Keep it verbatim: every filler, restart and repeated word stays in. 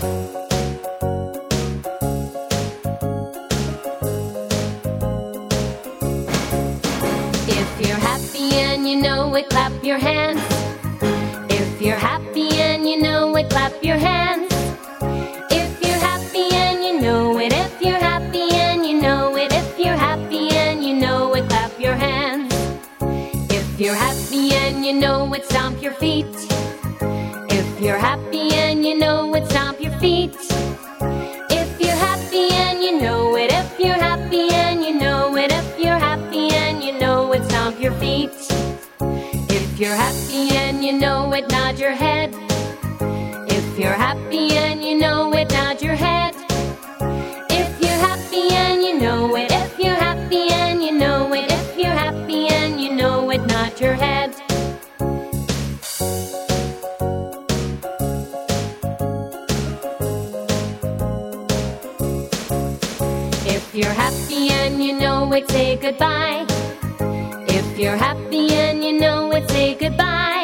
If you're happy and you know it, clap your hands. If you're happy and you know it, clap your hands. If you're happy and you know it, if you're happy and you know it, if you're happy and you know it, clap your hands. If you're happy and you know it, stomp your feet. If you're happy and you know it, stomp your feet. If you're happy and you know it, if you're happy and you know it, if you're happy and you know it, stomp your feet. If you're happy and you know it, nod your head. If you're happy and you know it, nod your head. If you're happy and you know it, if you're happy and you know it, if you're happy and you know it, nod your head. If you're happy and you know it, say goodbye. If you're happy and you know it, say goodbye.